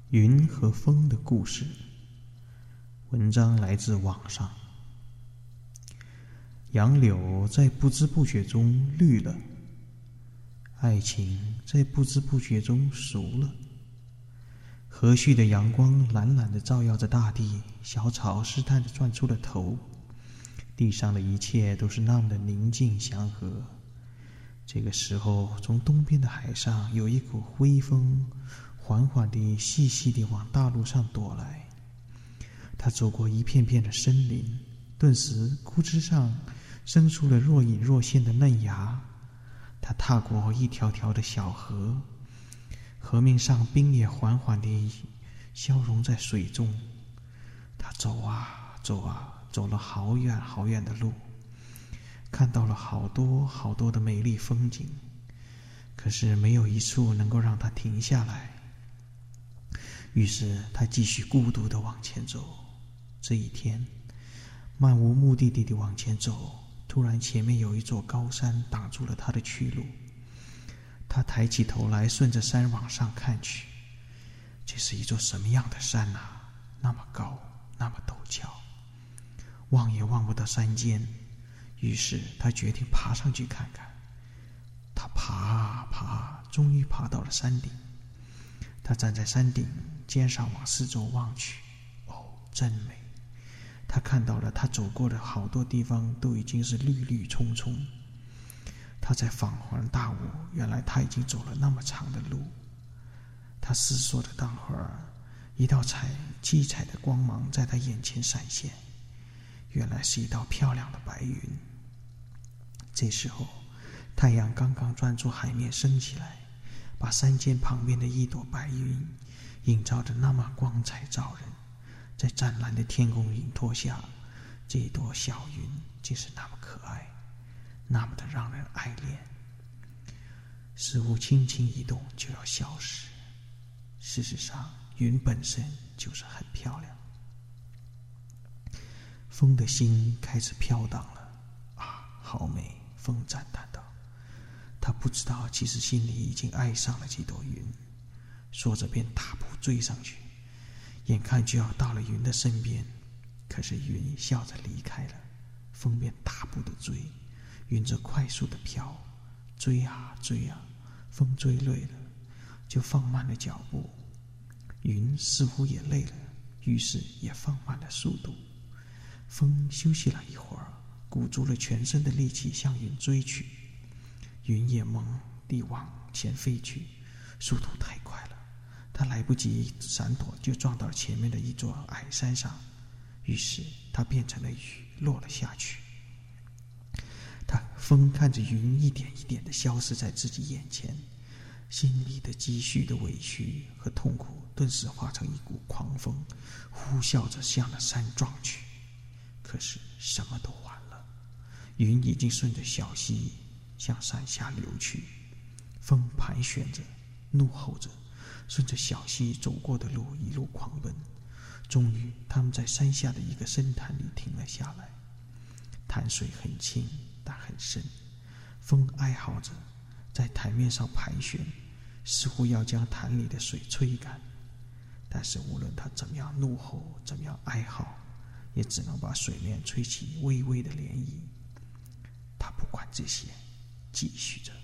云和风的故事。文章来自网上。杨柳在不知不觉中绿了，爱情在不知不觉中熟了。和煦的阳光懒懒地照耀着大地，小草试探地钻出了头，地上的一切都是那么的宁静祥和。这个时候，从东边的海上有一股微风缓缓地细细地往大陆上踱来。他走过一片片的森林，顿时枯枝上生出了若隐若现的嫩芽。他踏过一条条的小河，河面上冰也缓缓地消融在水中。他走啊走啊，走了好远好远的路，看到了好多好多的美丽风景，可是没有一处能够让他停下来。于是他继续孤独地往前走。这一天，漫无目的地往前走，突然前面有一座高山挡住了他的去路。他抬起头来，顺着山往上看去。这是一座什么样的山啊？那么高，那么陡峭，望也望不到山尖。于是他决定爬上去看看。他爬啊爬啊，终于爬到了山顶。他站在山顶尖上往四周望去，哦，真美！他看到了他走过的好多地方都已经是绿绿葱葱。他在恍然大悟，原来他已经走了那么长的路。他思索了当会儿，一道七彩的光芒在他眼前闪现，原来是一道漂亮的白云。这时候，太阳刚刚钻出海面升起来，把山间旁边的一朵白云映照得那么光彩照人。在湛蓝的天空映托下，这一朵小云竟是那么可爱，那么的让人爱恋，似乎轻轻一动就要消失。事实上，云本身就是很漂亮。风的心开始飘荡了，啊，好美！风赞叹道。他不知道，其实心里已经爱上了这朵云。说着便大步追上去，眼看就要到了云的身边，可是云笑着离开了，风便大步的追，云则快速的飘。追啊追啊，风追累了，就放慢了脚步。云似乎也累了，于是也放慢了速度。风休息了一会儿，鼓足了全身的力气向云追去。云也猛地往前飞去，速度太快了，他来不及闪躲，就撞到前面的一座矮山上，于是他变成了雨，落了下去。风看着云一点一点地消失在自己眼前，心里的积蓄的委屈和痛苦顿时化成一股狂风，呼啸着向那山撞去。可是什么都晚了，云已经顺着小溪向山下流去。风盘旋着，怒吼着，顺着小溪走过的路一路狂奔。终于他们在山下的一个深潭里停了下来。潭水很清但很深，风哀嚎着在潭面上盘旋，似乎要将潭里的水吹干。但是无论他怎么样怒吼，怎么样哀嚎，也只能把水面吹起微微的涟漪。他不管这些，继续着。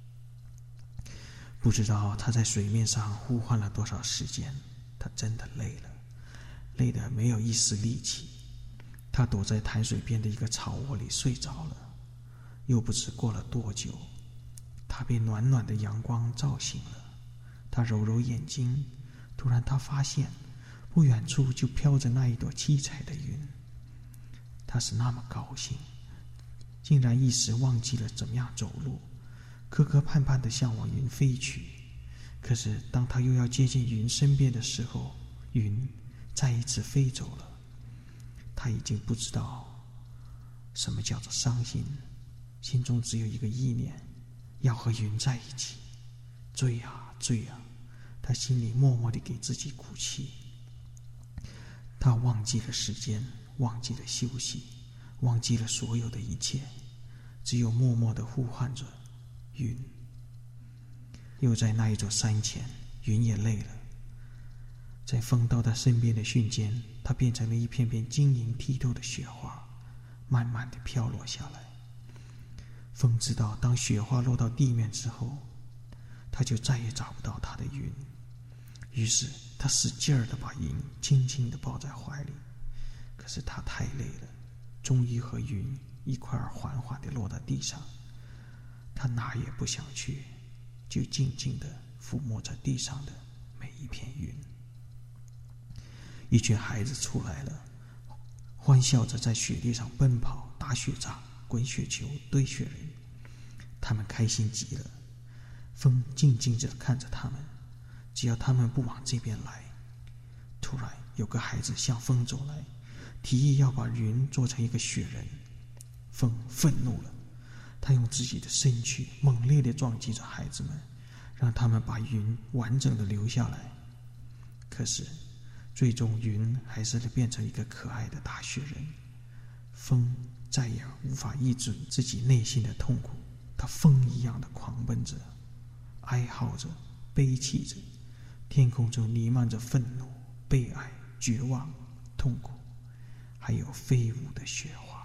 不知道他在水面上呼唤了多少时间，他真的累了，累得没有一丝力气。他躲在潭水边的一个草窝里睡着了。又不知过了多久，他被暖暖的阳光照醒了。他揉揉眼睛，突然他发现不远处就飘着那一朵七彩的云。他是那么高兴，竟然一时忘记了怎么样走路，磕磕绊绊地向往云飞去。可是当他又要接近云身边的时候，云再一次飞走了。他已经不知道什么叫做伤心，心中只有一个意念，要和云在一起。追啊追啊，他心里默默地给自己鼓气。他忘记了时间，忘记了休息，忘记了所有的一切，只有默默地呼唤着云。又在那一座山前，云也累了， 在风到他身边的瞬间，它变成了一片片晶莹剔透的雪花，慢慢地飘落下来。风知道，当雪花落到地面之后，他就再也找不到他的云。于是他使劲儿地把云轻轻地抱在怀里。可是他太累了，终于和云一块儿缓缓地落到地上。他哪也不想去，就静静地抚摸着地上的每一片云。一群孩子出来了，欢笑着在雪地上奔跑、打雪仗、滚雪球、堆雪人。他们开心极了。风静静地看着他们，只要他们不往这边来。突然有个孩子向风走来，提议要把云做成一个雪人。风愤怒了，他用自己的身躯猛烈地撞击着孩子们，让他们把云完整地留下来。可是最终云还是变成一个可爱的大雪人。风再也无法抑制自己内心的痛苦，它风一样的狂奔着，哀嚎着，悲泣着。天空中弥漫着愤怒、悲哀、绝望、痛苦，还有飞舞的雪花。